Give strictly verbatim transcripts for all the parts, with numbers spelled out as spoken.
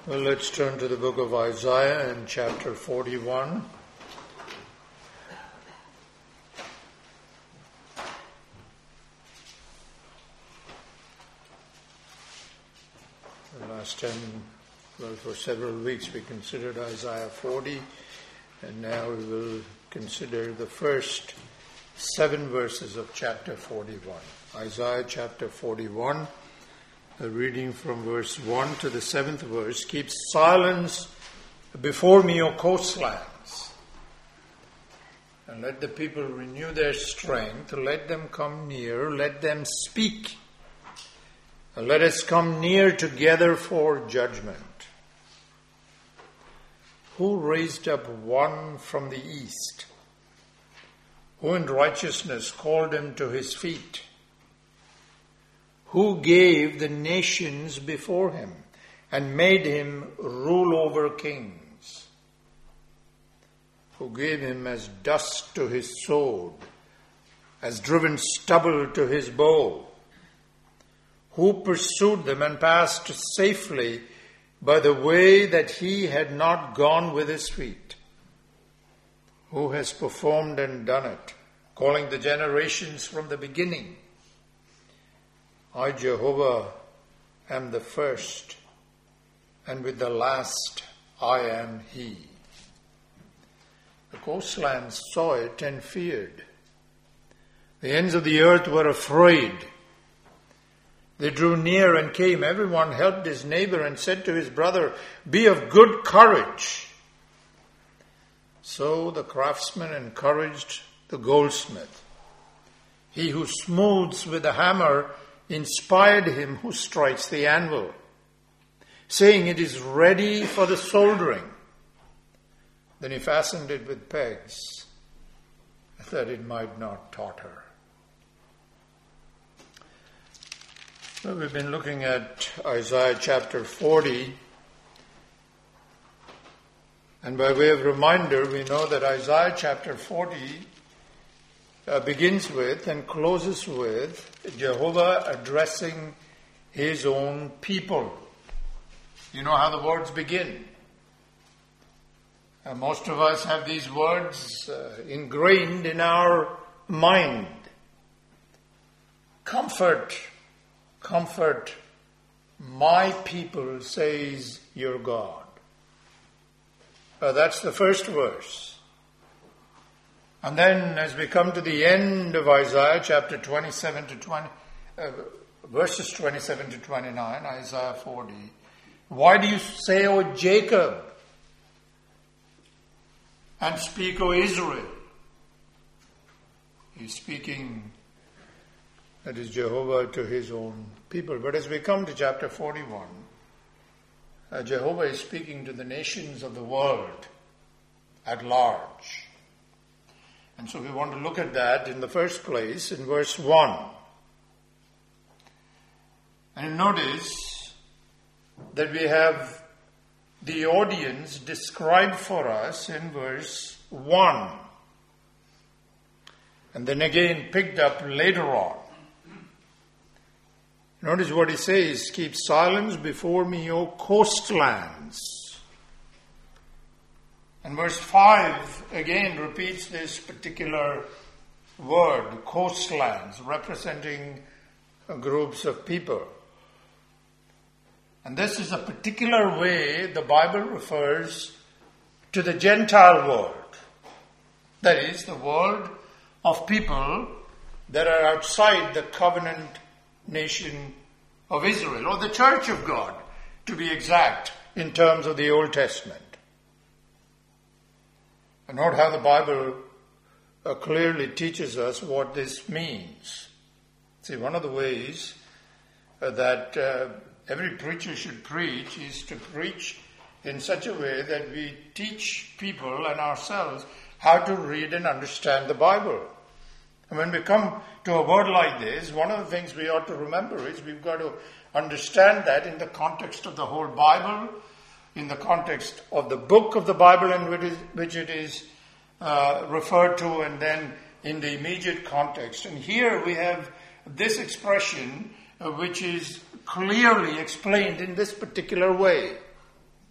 Well, let's turn to the book of Isaiah in chapter forty-one. The last time, well, for several weeks we considered Isaiah forty, and now we will consider the first seven verses of chapter forty-one. Isaiah chapter forty-one. A reading from verse one to the seventh verse. Keep silence before me, O coastlands, and let the people renew their strength. Let them come near, let them speak. And let us come near together for judgment. Who raised up one from the east? Who in righteousness called him to his feet? Who gave the nations before him and made him rule over kings? Who gave him as dust to his sword, as driven stubble to his bow? Who pursued them and passed safely by the way that he had not gone with his feet? Who has performed and done it, calling the generations from the beginning? I, Jehovah, am the first, and with the last I am he. The coastlands saw it and feared. The ends of the earth were afraid. They drew near and came. Everyone helped his neighbor and said to his brother, "Be of good courage." So the craftsman encouraged the goldsmith. He who smooths with a hammer inspired him who strikes the anvil, saying, "It is ready for the soldering." Then he fastened it with pegs, that it might not totter. Well, we've been looking at Isaiah chapter forty, and by way of reminder, we know that Isaiah chapter forty uh, begins with and closes with Jehovah addressing his own people. You know how the words begin. Uh, most of us have these words uh, ingrained in our mind. Comfort, comfort my people, says your God. Uh, that's the first verse. And then as we come to the end of Isaiah chapter twenty-seven to twenty, uh, verses twenty-seven to twenty-nine, Isaiah forty, why do you say, O Jacob, and speak, O Israel? He's speaking, that is Jehovah, to his own people. But as we come to chapter forty-one, uh, Jehovah is speaking to the nations of the world at large. And so we want to look at that in the first place in verse one. And notice that we have the audience described for us in verse one. And then again picked up later on. Notice what he says, "Keep silence before me, O coastlands." And verse five again repeats this particular word, coastlands, representing groups of people. And this is a particular way the Bible refers to the Gentile world. That is, the world of people that are outside the covenant nation of Israel, or the church of God, to be exact, in terms of the Old Testament. And note how the Bible uh, clearly teaches us what this means. See, one of the ways uh, that uh, every preacher should preach is to preach in such a way that we teach people and ourselves how to read and understand the Bible. And when we come to a word like this, one of the things we ought to remember is we've got to understand that in the context of the whole Bible, in the context of the book of the Bible in which it is uh, referred to, and then in the immediate context. And here we have this expression uh, which is clearly explained in this particular way.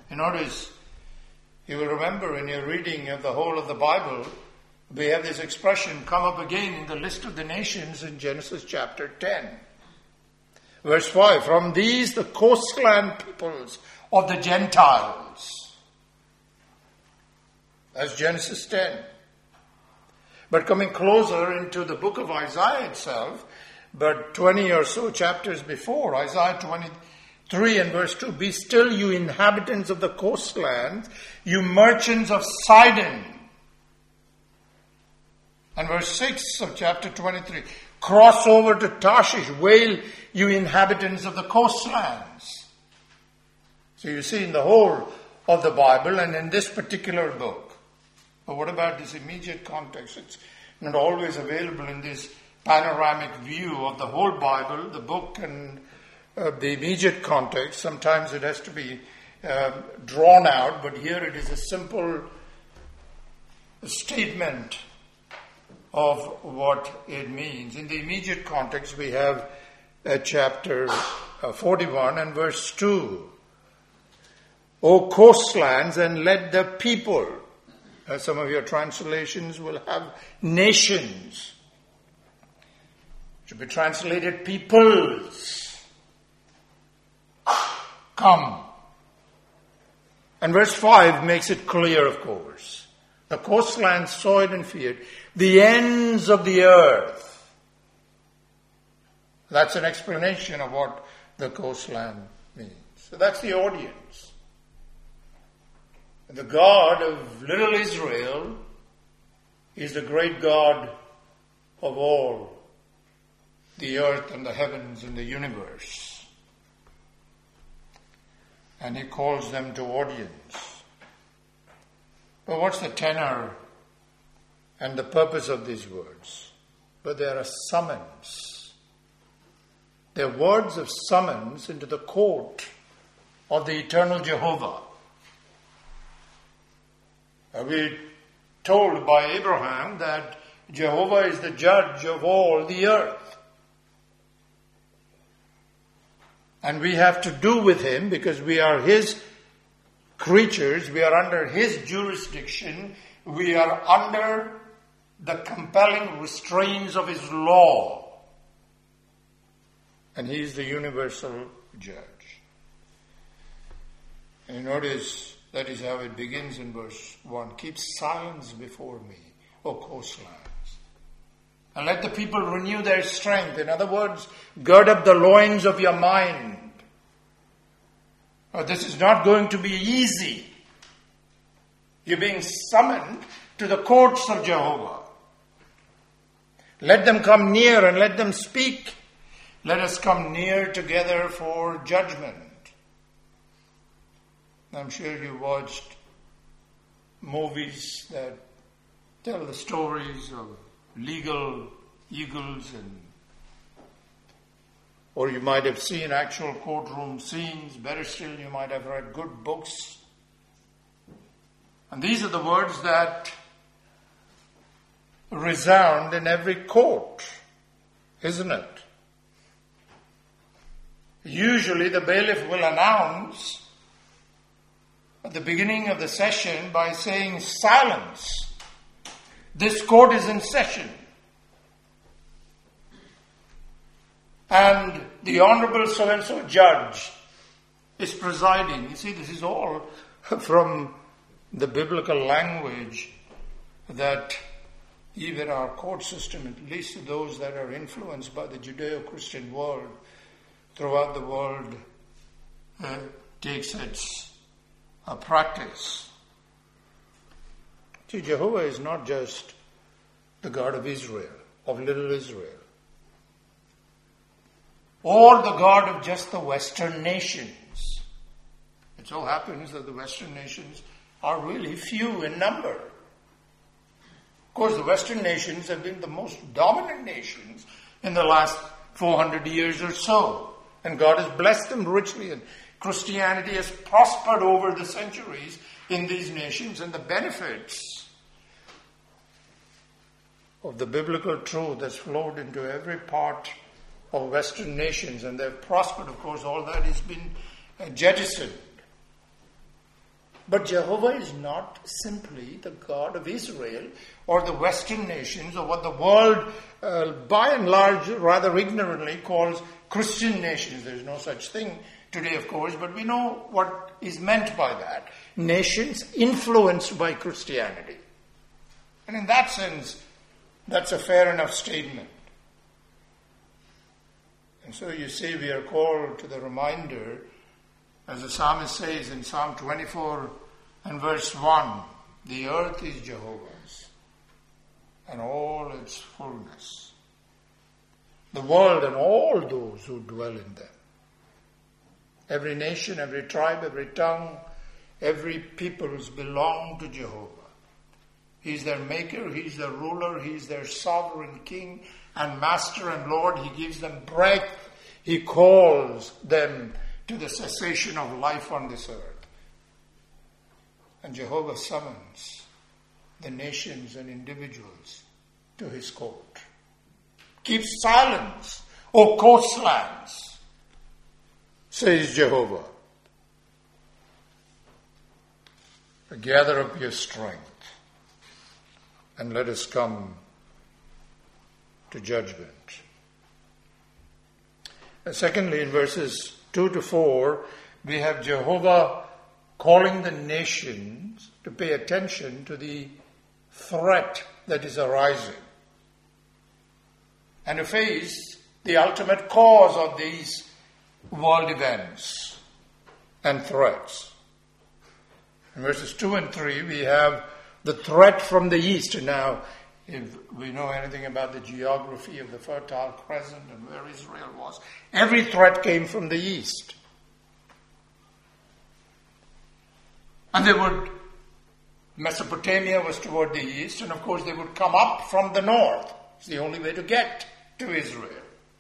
You notice, you will remember in your reading of the whole of the Bible, we have this expression come up again in the list of the nations in Genesis chapter ten. Verse five, from these the coastland peoples of the Gentiles. That's Genesis ten. But coming closer into the book of Isaiah itself, but twenty or so chapters before, Isaiah twenty-three and verse two, be still, you inhabitants of the coastlands, you merchants of Sidon. And verse six of chapter twenty-three, cross over to Tarshish, wail, you inhabitants of the coastlands. So you see in the whole of the Bible and in this particular book. But what about this immediate context? It's not always available in this panoramic view of the whole Bible, the book and uh, the immediate context. Sometimes it has to be uh, drawn out, but here it is a simple statement of what it means. In the immediate context, we have uh, chapter uh, forty-one and verse two. O coastlands, and let the people, uh, some of your translations will have nations. It should be translated peoples. Come. And verse five makes it clear, of course. The coastlands saw it and feared. The ends of the earth. That's an explanation of what the coastland means. So that's the audience. The God of little Israel is the great God of all the earth and the heavens and the universe. And he calls them to audience. But what's the tenor and the purpose of these words? But they are a summons. They're words of summons into the court of the eternal Jehovah. We're told by Abraham that Jehovah is the judge of all the earth. And we have to do with him because we are his creatures, we are under his jurisdiction, we are under the compelling restraints of his law. And he is the universal judge. And you notice that is how it begins in verse one. Keep silence before me, O coastlands. And let the people renew their strength. In other words, gird up the loins of your mind. Oh, this is not going to be easy. You're being summoned to the courts of Jehovah. Let them come near and let them speak. Let us come near together for judgment. I'm sure you watched movies that tell the stories of legal eagles, and or you might have seen actual courtroom scenes. Better still, you might have read good books. And these are the words that resound in every court, isn't it? Usually the bailiff will announce at the beginning of the session by saying, silence. This court is in session. And the Honorable so-and-so judge is presiding. You see, this is all from the biblical language that even our court system, at least those that are influenced by the Judeo-Christian world throughout the world, uh, takes its uh, practice. See, Jehovah is not just the God of Israel, of little Israel, or the God of just the Western nations. It so happens that the Western nations are really few in number. Of course, the Western nations have been the most dominant nations in the last four hundred years or so. And God has blessed them richly. And Christianity has prospered over the centuries in these nations. And the benefits of the biblical truth has flowed into every part of Western nations. And they've prospered, of course. All that has been jettisoned. But Jehovah is not simply the God of Israel or the Western nations or what the world, uh, by and large, rather ignorantly calls Christian nations. There's no such thing today, of course, but we know what is meant by that. Nations influenced by Christianity. And in that sense, that's a fair enough statement. And so you see, we are called to the reminder, as the psalmist says in Psalm twenty-four and verse one, the earth is Jehovah's and all its fullness, the world and all those who dwell in them. Every nation, every tribe, every tongue, every peoples belong to Jehovah. He's their maker, He's their ruler, He's their sovereign king and master and Lord. He gives them breath. He calls them to the cessation of life on this earth. And Jehovah summons the nations and individuals to His court. Keep silence, O coastlands, says Jehovah. Gather up your strength and let us come to judgment. And secondly, in verses two to four, we have Jehovah calling the nations to pay attention to the threat that is arising and to face the ultimate cause of these world events and threats. In verses two and three, we have the threat from the east. And now, if we know anything about the geography of the Fertile Crescent and where Israel was, every threat came from the east. And they would, Mesopotamia was toward the east, and of course they would come up from the north. It's the only way to get to Israel.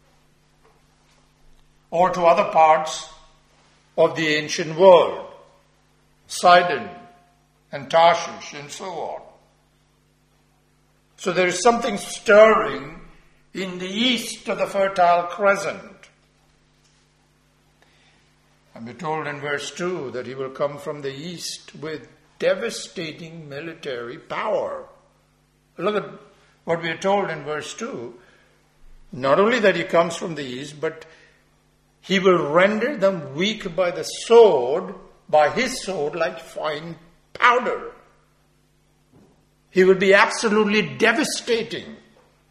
Or to other parts of the ancient world, Sidon and Tarshish and so on. So there is something stirring in the east of the Fertile Crescent. And we're told in verse two that He will come from the east with devastating military power. Look at what we are told in verse two. Not only that He comes from the east, but He will render them weak by the sword, by His sword, like fine powder. He will be absolutely devastating.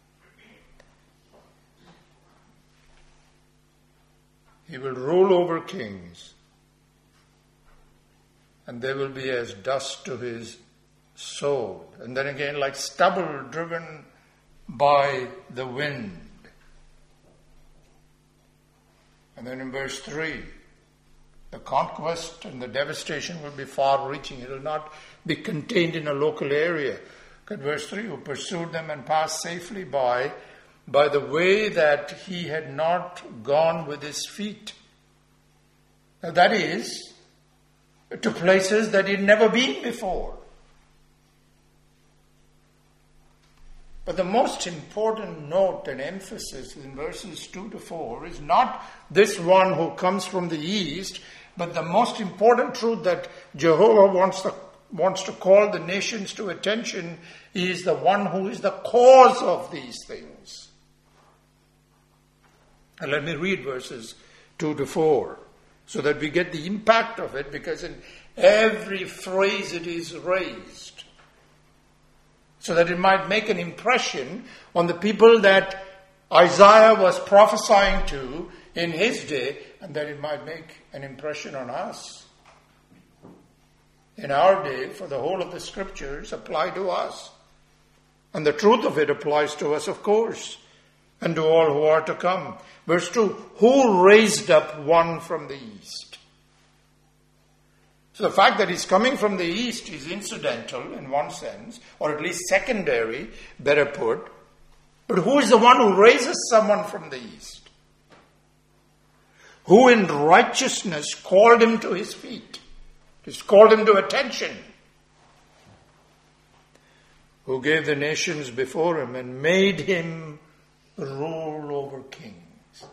He will rule over kings, and they will be as dust to His sword. And then again, like stubble driven by the wind. And then in verse three, the conquest and the devastation will be far-reaching. It will not be contained in a local area. Look at verse three, who pursued them and passed safely by, by the way that He had not gone with His feet. Now that is, to places that He'd never been before. But the most important note and emphasis in verses two to four is not this one who comes from the east, but the most important truth that Jehovah wants to, wants to call the nations to attention is the one who is the cause of these things. And let me read verses two to four so that we get the impact of it, because in every phrase it is raised, so that it might make an impression on the people that Isaiah was prophesying to in his day, and that it might make an impression on us. In our day, for the whole of the scriptures apply to us. And the truth of it applies to us, of course, and to all who are to come. Verse two, who raised up one from the east? So the fact that He's coming from the east is incidental in one sense, or at least secondary, better put. But who is the one who raises someone from the east? Who in righteousness called him to his feet? He's called him to attention. Who gave the nations before him and made him rule over kings.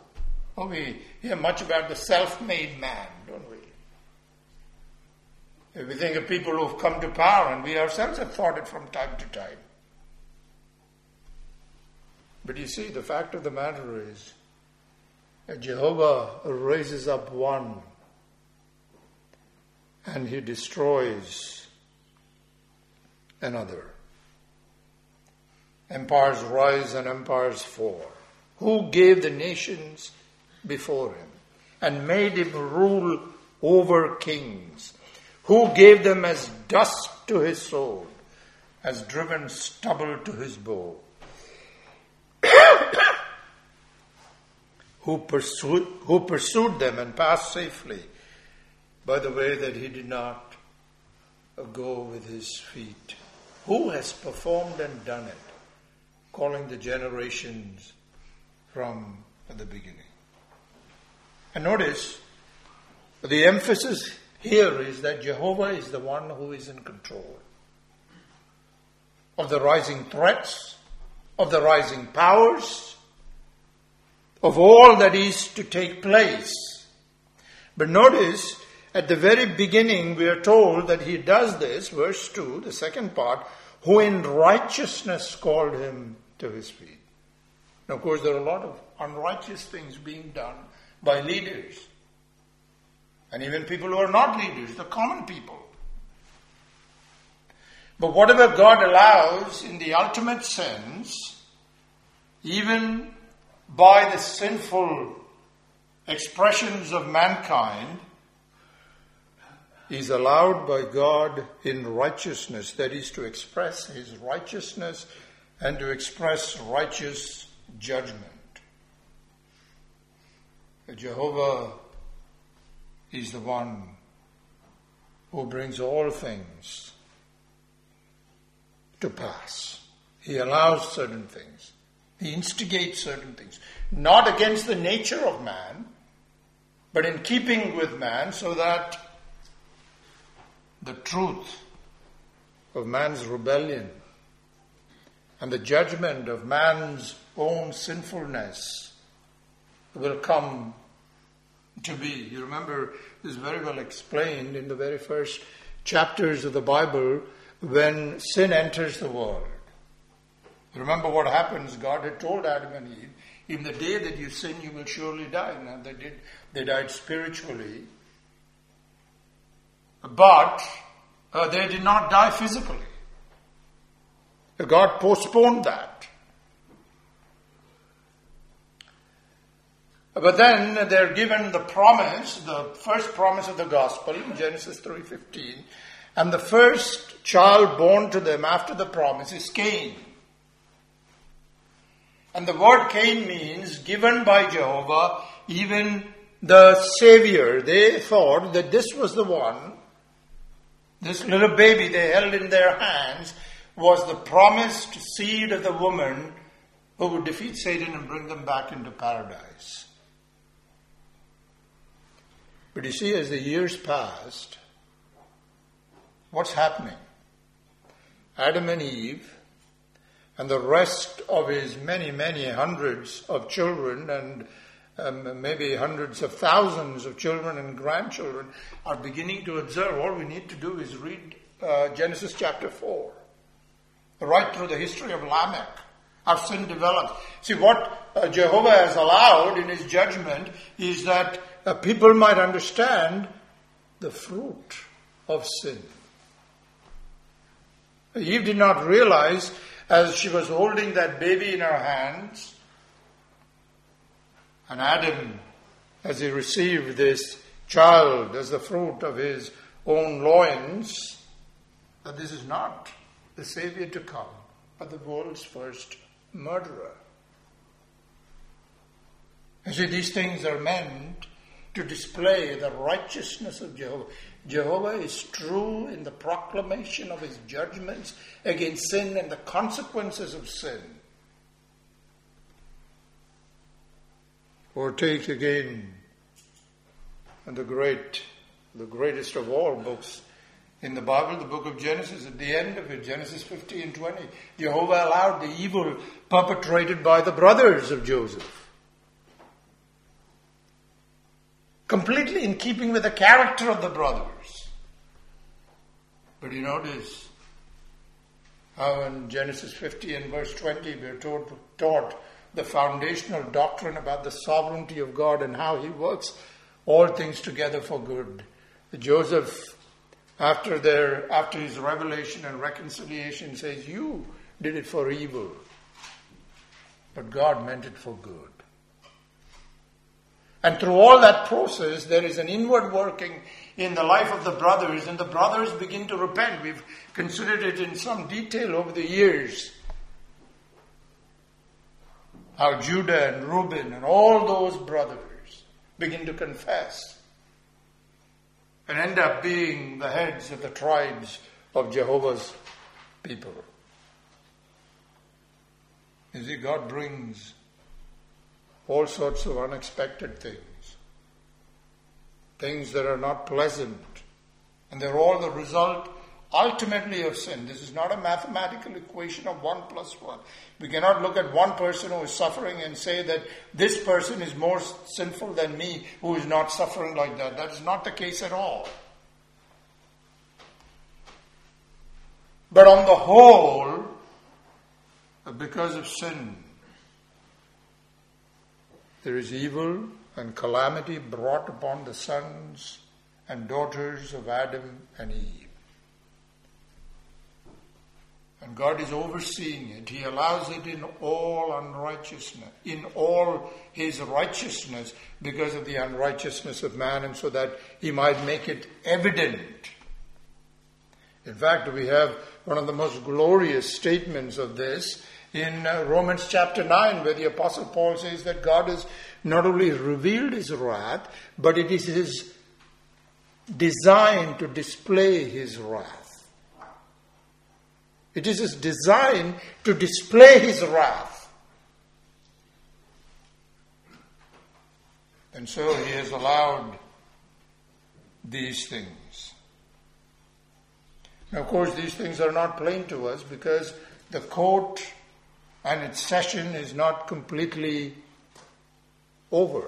Oh, we hear much about the self-made man, don't we? If we think of people who've come to power, and we ourselves have fought it from time to time. But you see, the fact of the matter is that Jehovah raises up one and he destroys another. Empires rise and empires fall. Who gave the nations before him and made him rule over kings? Who gave them as dust to his sword, as driven stubble to his bow? who, pursued, who pursued them and passed safely by the way that he did not go with his feet? Who has performed and done it, calling the generations from the beginning? And notice, the emphasis here is that Jehovah is the one who is in control of the rising threats, of the rising powers, of all that is to take place. But notice, at the very beginning we are told that he does this, verse two, the second part, who in righteousness called him to his feet. Now, of course, there are a lot of unrighteous things being done by leaders. And even people who are not leaders, the common people. But whatever God allows in the ultimate sense, even by the sinful expressions of mankind, is allowed by God in righteousness. That is, to express his righteousness and to express righteous judgment. Jehovah is the one who brings all things to pass. He allows certain things. He instigates certain things. Not against the nature of man, but in keeping with man, so that the truth of man's rebellion and the judgment of man's own sinfulness will come to be. You remember, this is very well explained in the very first chapters of the Bible when sin enters the world. Remember what happens. God had told Adam and Eve, in the day that you sin, you will surely die. Now they did, they died spiritually, but uh, they did not die physically. God postponed that. But then they're given the promise, the first promise of the gospel in Genesis three fifteen, and the first child born to them after the promise is Cain. And the word Cain means given by Jehovah, even the Savior. They thought that this was the one, this little baby they held in their hands, was the promised seed of the woman who would defeat Satan and bring them back into paradise. But you see, as the years passed, what's happening? Adam and Eve and the rest of his many, many hundreds of children and um, maybe hundreds of thousands of children and grandchildren are beginning to observe. All we need to do is read uh, Genesis chapter four. Right through the history of Lamech, how sin developed. See, what uh, Jehovah has allowed in his judgment is that uh, people might understand the fruit of sin. Eve did not realize, as she was holding that baby in her hands, and Adam, as he received this child as the fruit of his own loins, that this is not the Savior to come, but the world's first murderer. You see, these things are meant to display the righteousness of Jehovah. Jehovah is true in the proclamation of his judgments against sin and the consequences of sin. Or take again the great, the greatest of all books in the Bible, the book of Genesis. At the end of it, Genesis fifteen and twenty, Jehovah allowed the evil perpetrated by the brothers of Joseph. Completely in keeping with the character of the brothers. But you notice how in Genesis fifty and verse twenty we are taught, taught the foundational doctrine about the sovereignty of God and how He works all things together for good. Joseph, after their after his revelation and reconciliation, says, "You did it for evil, but God meant it for good." And through all that process, there is an inward working in the life of the brothers, and the brothers begin to repent. We've considered it in some detail over the years. How Judah and Reuben and all those brothers begin to confess and end up being the heads of the tribes of Jehovah's people. You see, God brings all sorts of unexpected things. Things that are not pleasant. And they're all the result ultimately of sin. This is not a mathematical equation of one plus one. We cannot look at one person who is suffering and say that this person is more sinful than me who is not suffering like that. That is not the case at all. But on the whole, because of sin, there is evil and calamity brought upon the sons and daughters of Adam and Eve. And God is overseeing it. He allows it in all unrighteousness, in all His righteousness, because of the unrighteousness of man, and so that He might make it evident. In fact, we have one of the most glorious statements of this in uh, Romans chapter nine, where the Apostle Paul says that God has not only revealed His wrath, but it is His design to display His wrath. It is His design to display His wrath. And so He has allowed these things. Now, of course, these things are not plain to us because the court and its session is not completely over.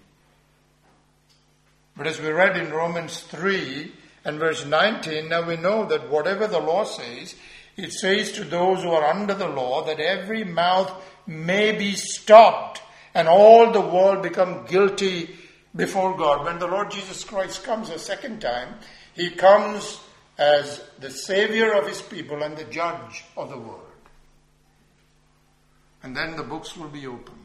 But as we read in Romans three and verse nineteen, now we know that whatever the law says, it says to those who are under the law that every mouth may be stopped and all the world become guilty before God. When the Lord Jesus Christ comes a second time, He comes as the Savior of His people and the Judge of the world. And then the books will be opened.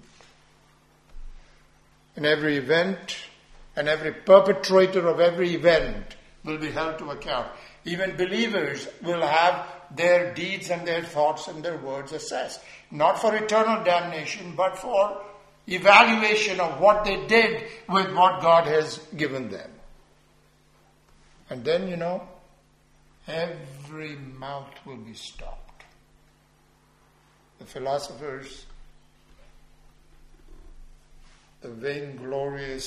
And every event and every perpetrator of every event will be held to account. Even believers will have their deeds and their thoughts and their words assessed. Not for eternal damnation, but for evaluation of what they did with what God has given them. And then, you know, every mouth will be stopped. The philosophers, the vainglorious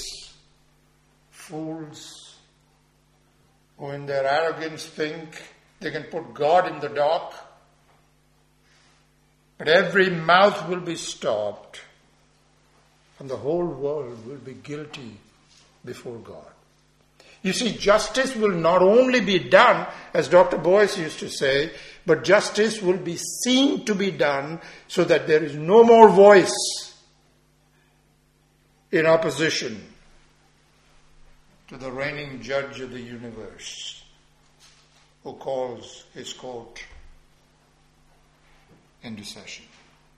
fools who in their arrogance think they can put God in the dock, but every mouth will be stopped and the whole world will be guilty before God. You see, justice will not only be done, as Doctor Boyce used to say, but justice will be seen to be done so that there is no more voice in opposition to the reigning judge of the universe who calls His court into session.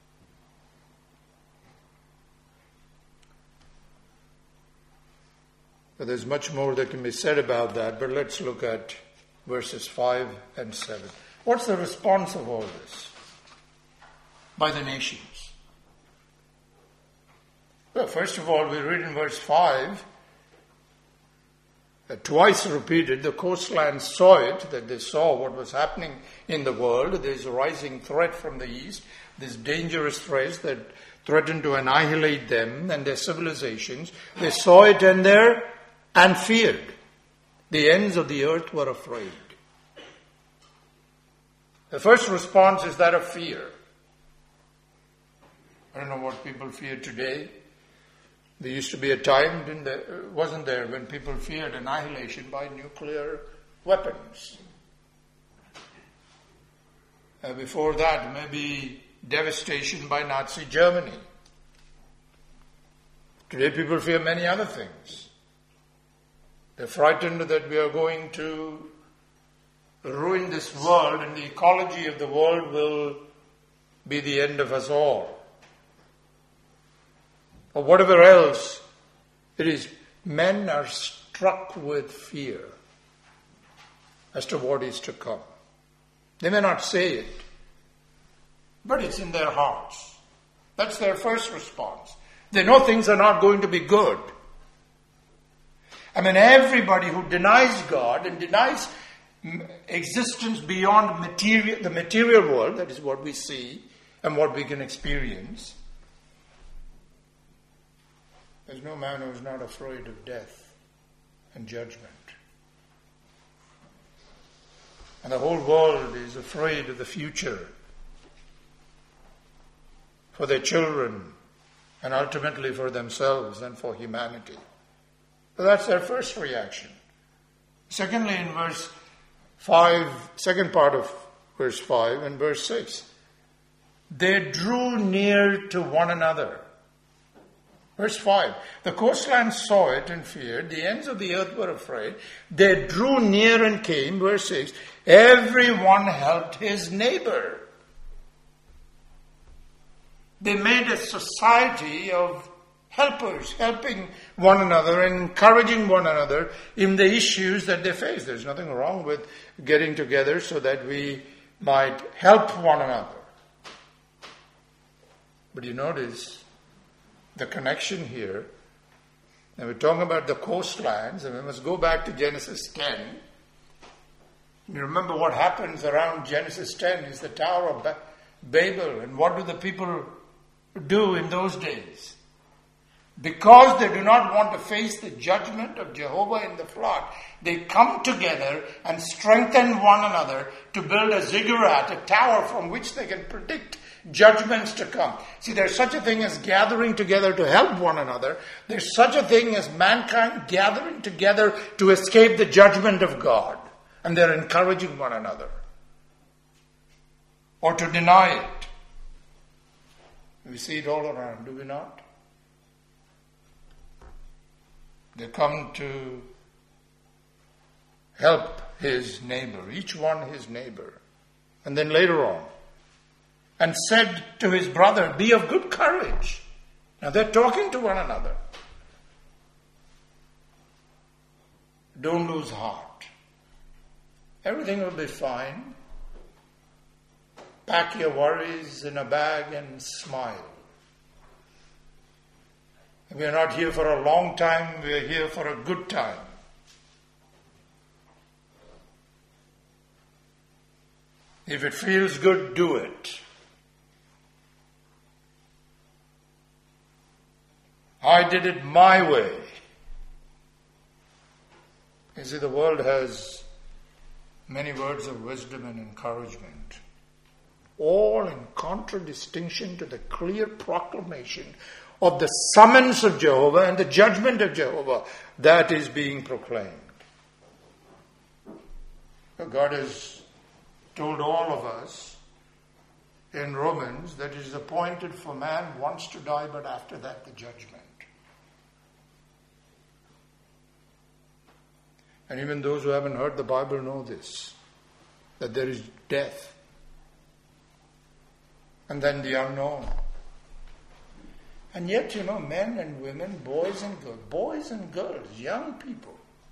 But there's much more that can be said about that, but let's look at verses five and seven. What's the response of all this by the nations? Well, first of all, we read in verse five, uh, twice repeated, the coastland saw it, that they saw what was happening in the world. There's a rising threat from the east, this dangerous threat that threatened to annihilate them and their civilizations. They saw it and there and feared. The ends of the earth were afraid. The first response is that of fear. I don't know what people fear today. There used to be a time, didn't there, wasn't there, when people feared annihilation by nuclear weapons. Uh, before that, maybe devastation by Nazi Germany. Today people fear many other things. They're frightened that we are going to ruin this world and the ecology of the world will be the end of us all. Or whatever else it is. Men are struck with fear as to what is to come. They may not say it, but it's in their hearts. That's their first response. They know things are not going to be good. I mean, everybody who denies God and denies existence beyond material, the material world, that is what we see and what we can experience. There's no man who is not afraid of death and judgment. And the whole world is afraid of the future for their children and ultimately for themselves and for humanity. So that's their first reaction. Secondly, in verse five, second part of verse five and verse six, they drew near to one another. Verse five, the coastland saw it and feared, the ends of the earth were afraid, they drew near and came. Verse six, everyone helped his neighbor. They made a society of helpers, helping one another and encouraging one another in the issues that they face. There's nothing wrong with getting together so that we might help one another. But you notice the connection here. And we're talking about the coastlands, and we must go back to Genesis ten. You remember what happens around Genesis ten is the Tower of ba- Babel. And what do the people do in those days? Because they do not want to face the judgment of Jehovah in the flood, they come together and strengthen one another to build a ziggurat, a tower from which they can predict judgments to come. See, there's such a thing as gathering together to help one another. There's such a thing as mankind gathering together to escape the judgment of God. And they're encouraging one another. Or to deny it. We see it all around, do we not? They come to help his neighbor, each one his neighbor. And then later on, and said to his brother, be of good courage. Now they're talking to one another. Don't lose heart. Everything will be fine. Pack your worries in a bag and smile. We are not here for a long time, we are here for a good time. If it feels good, do it. I did it my way. You see, the world has many words of wisdom and encouragement, all in contradistinction to the clear proclamation of the summons of Jehovah and the judgment of Jehovah that is being proclaimed. God has told all of us in Romans that it is appointed for man once to die, but after that the judgment. And even those who haven't heard the Bible know this, that there is death. And then the unknown. And yet, you know, men and women, boys and girls, boys and girls, young people,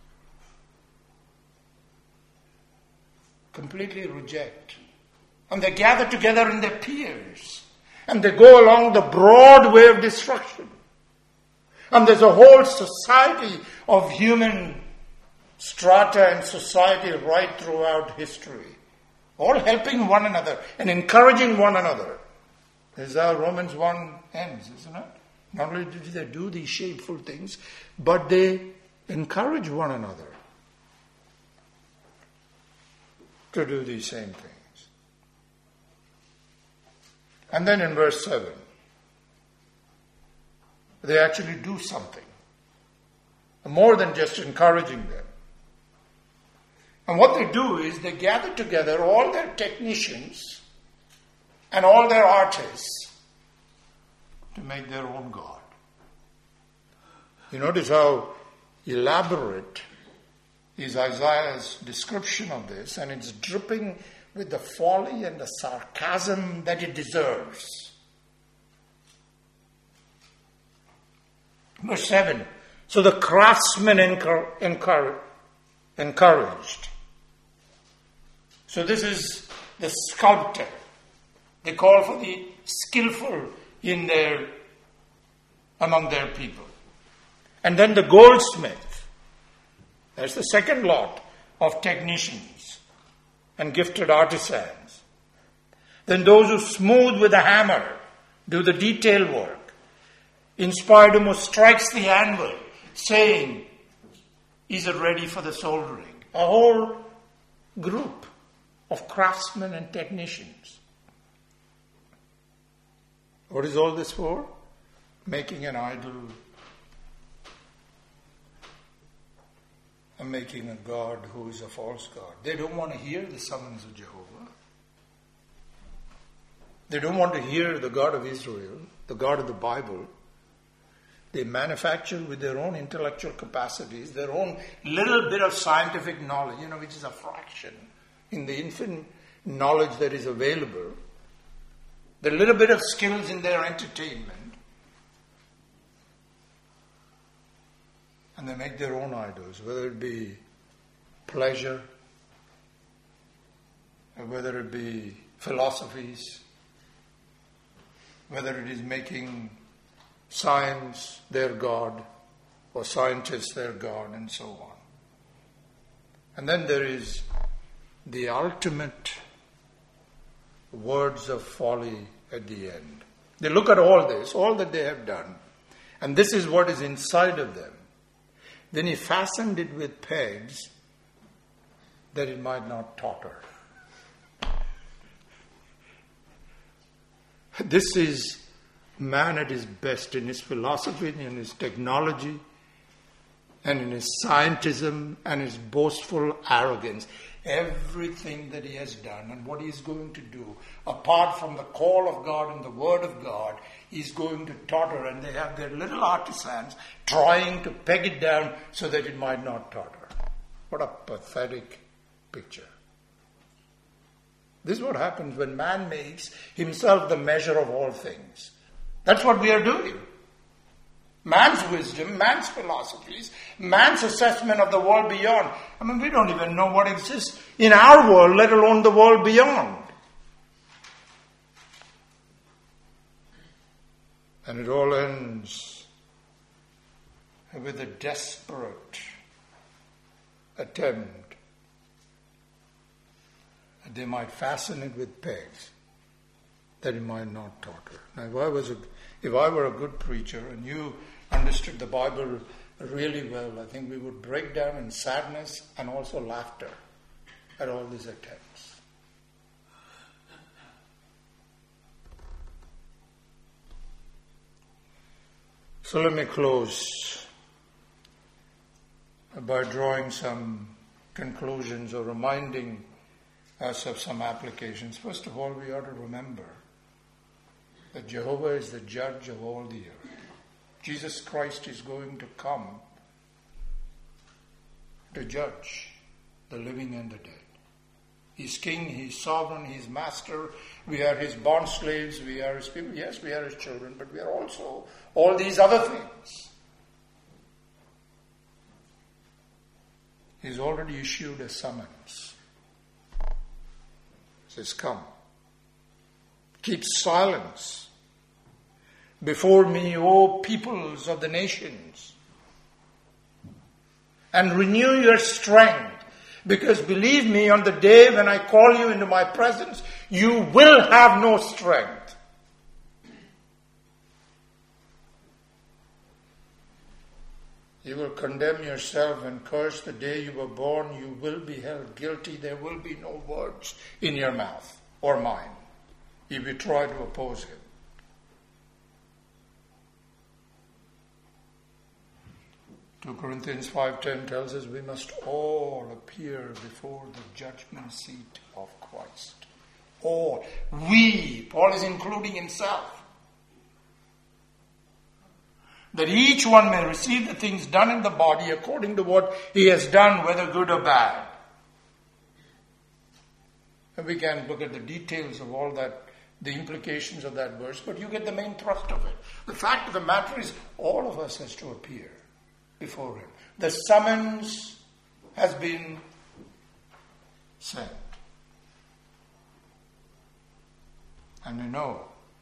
completely reject. And they gather together in their peers. And they go along the broad way of destruction. And there's a whole society of human strata and society right throughout history. All helping one another and encouraging one another. This is how Romans one ends, isn't it? Not only did they do these shameful things, but they encourage one another to do these same things. And then in verse seven, they actually do something. More than just encouraging them. And what they do is they gather together all their technicians and all their artists to make their own God. You notice how elaborate is Isaiah's description of this, and it's dripping with the folly and the sarcasm that it deserves. Verse seven. So the craftsmen encour- encour- encouraged. So this is the sculptor. They call for the skillful in their, among their people. And then the goldsmith. There's the second lot of technicians and gifted artisans. Then those who smooth with a hammer, do the detail work. Inspired who strikes the anvil, saying, is it ready for the soldering? A whole group of craftsmen and technicians. What is all this for? Making an idol. And making a God who is a false God. They don't want to hear the summons of Jehovah. They don't want to hear the God of Israel, the God of the Bible. They manufacture with their own intellectual capacities, their own little bit of scientific knowledge, you know, which is a fraction in the infinite knowledge that is available. The little bit of skills in their entertainment. And they make their own idols, whether it be pleasure, or whether it be philosophies, whether it is making science their God, or scientists their God, and so on. And then there is the ultimate words of folly at the end. They look at all this, all that they have done, and this is what is inside of them. Then he fastened it with pegs that it might not totter. This is man at his best in his philosophy, in his technology, and in his scientism and his boastful arrogance. Everything that he has done and what he is going to do, apart from the call of God and the word of God, is going to totter, and they have their little artisans trying to peg it down so that it might not totter. What a pathetic picture. This is what happens when man makes himself the measure of all things. That's what we are doing. Man's wisdom, man's philosophies, man's assessment of the world beyond. I mean, we don't even know what exists in our world, let alone the world beyond. And it all ends with a desperate attempt that they might fasten it with pegs, that it might not totter. Now, if I was a, if I were a good preacher and you understood the Bible really well, I think we would break down in sadness and also laughter at all these attempts. So let me close by drawing some conclusions or reminding us of some applications. First of all, we ought to remember that Jehovah is the judge of all the earth. Jesus Christ is going to come to judge the living and the dead. He's king, he's sovereign, he's master. We are his bond slaves, we are his people. Yes, we are his children, but we are also all these other things. He's already issued a summons. He says, come. Keep silence before me, O peoples of the nations, and renew your strength. Because believe me, on the day when I call you into my presence, you will have no strength. You will condemn yourself and curse the day you were born. You will be held guilty. There will be no words in your mouth or mine if you try to oppose him. Second Corinthians five ten tells us we must all appear before the judgment seat of Christ. all. We, Paul is including himself. That each one may receive the things done in the body according to what he has done, whether good or bad. And we can look at the details of all that, the implications of that verse, but you get the main thrust of it. The fact of the matter is, all of us has to appear before him. The summons has been sent. And we know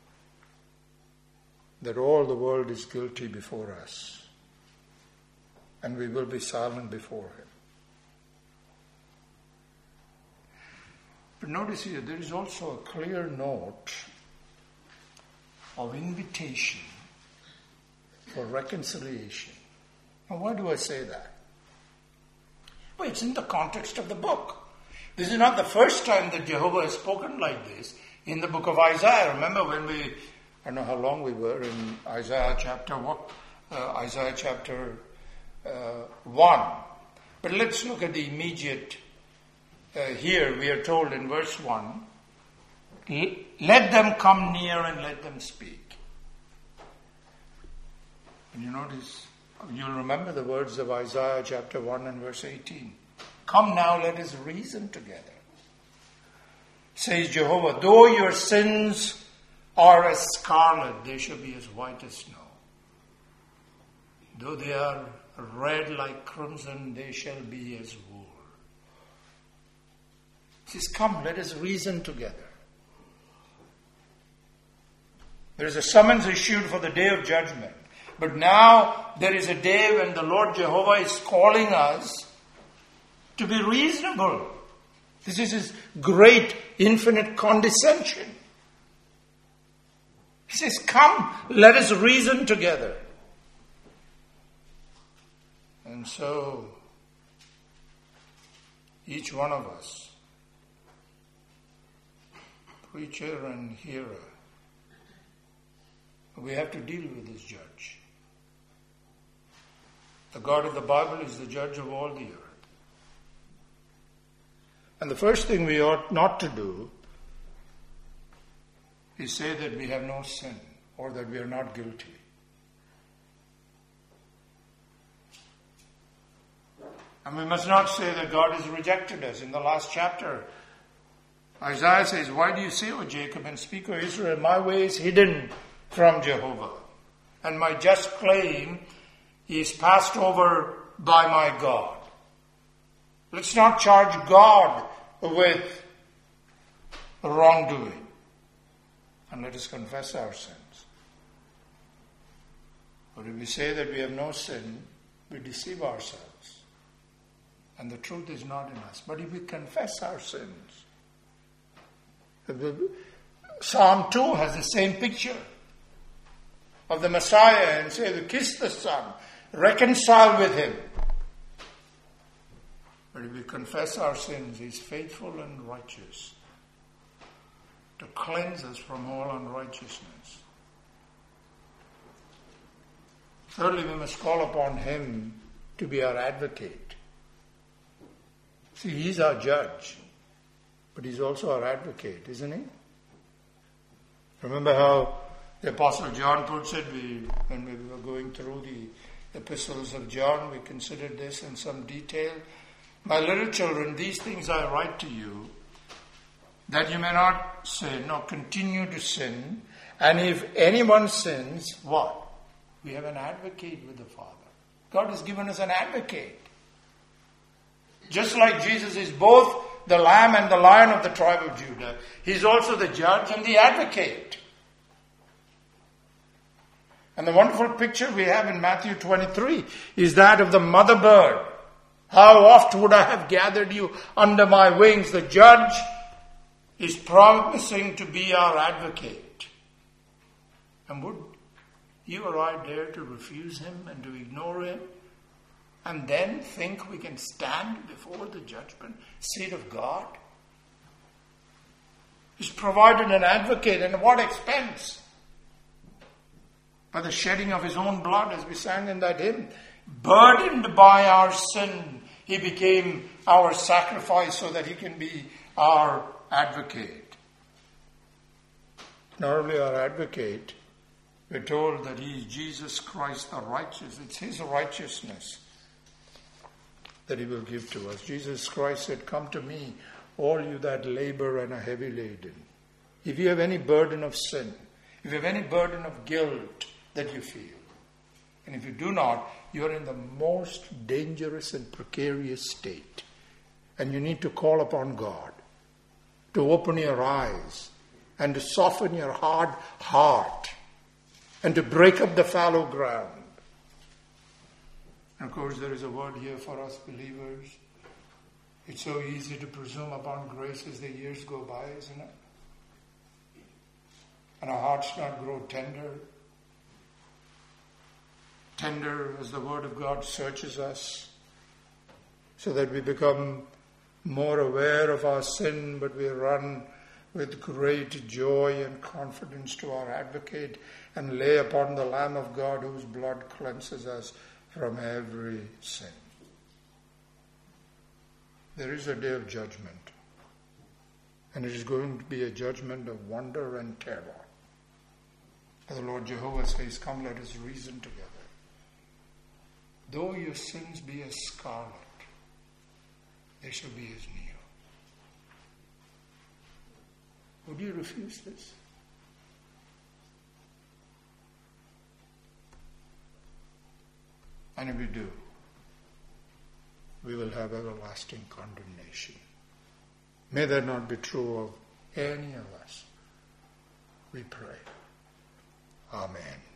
that all the world is guilty before us, and we will be silent before him. But notice here, there is also a clear note of invitation for reconciliation. Now, why do I say that? Well, it's in the context of the book. This is not the first time that Jehovah has spoken like this in the book of Isaiah. Remember when we, I don't know how long we were in Isaiah chapter what, uh, Isaiah chapter uh, one. But let's look at the immediate. Uh, here we are told in verse one, let them come near and let them speak. And you notice, you'll remember the words of Isaiah chapter one and verse eighteen. Come now, let us reason together. Says Jehovah, though your sins are as scarlet, they shall be as white as snow. Though they are red like crimson, they shall be as wool. He says, come, let us reason together. There is a summons issued for the day of judgment. But now there is a day when the Lord Jehovah is calling us to be reasonable. This is his great, infinite condescension. He says, come, let us reason together. And so, each one of us, preacher and hearer, we have to deal with this judge. The God of the Bible is the judge of all the earth. And the first thing we ought not to do is say that we have no sin or that we are not guilty. And we must not say that God has rejected us. In the last chapter, Isaiah says, why do you say, O Jacob, and speak, O Israel, my way is hidden from Jehovah, and my just claim is passed over by my God. Let's not charge God with wrongdoing, and let us confess our sins. But if we say that we have no sin, we deceive ourselves, and the truth is not in us. But if we confess our sins, Psalm two has the same picture of the Messiah and say, kiss the Son, reconcile with him. But if we confess our sins, he is faithful and righteous to cleanse us from all unrighteousness. Thirdly, we must call upon him to be our advocate. See, he's our judge, but he's also our advocate, isn't he? Remember how the Apostle John puts it, we, when we were going through the epistles of John, we considered this in some detail. My little children, these things I write to you, that you may not sin or continue to sin. And if anyone sins, what? We have an advocate with the Father. God has given us an advocate. Just like Jesus is both the Lamb and the Lion of the tribe of Judah, he's also the judge and the advocate. And the wonderful picture we have in Matthew twenty-three is that of the mother bird. How oft would I have gathered you under my wings? The judge is promising to be our advocate. And would you or I dare to refuse him and to ignore him and then think we can stand before the judgment seat of God? He's provided an advocate, and at what expense? By the shedding of his own blood, as we sang in that hymn. Burdened by our sin, he became our sacrifice so that he can be our advocate. not only our advocate, we're told that he is Jesus Christ the righteous. It's his righteousness that he will give to us. Jesus Christ said, "Come to me, all you that labor and are heavy laden." If you have any burden of sin, if you have any burden of guilt that you feel, and if you do not, you are in the most dangerous and precarious state. And you need to call upon God to open your eyes and to soften your hard heart and to break up the fallow ground. And of course, there is a word here for us believers. It's so easy to presume upon grace as the years go by, isn't it? And our hearts not grow tender. Tender as the Word of God searches us, so that we become more aware of our sin, but we run with great joy and confidence to our advocate and lay upon the Lamb of God whose blood cleanses us from every sin. There is a day of judgment, and it is going to be a judgment of wonder and terror. The Lord Jehovah says, "Come, let us reason together. Though your sins be as scarlet, they shall be as new." Would you refuse this? And if we do, we will have everlasting condemnation. May that not be true of any of us. We pray. Amen.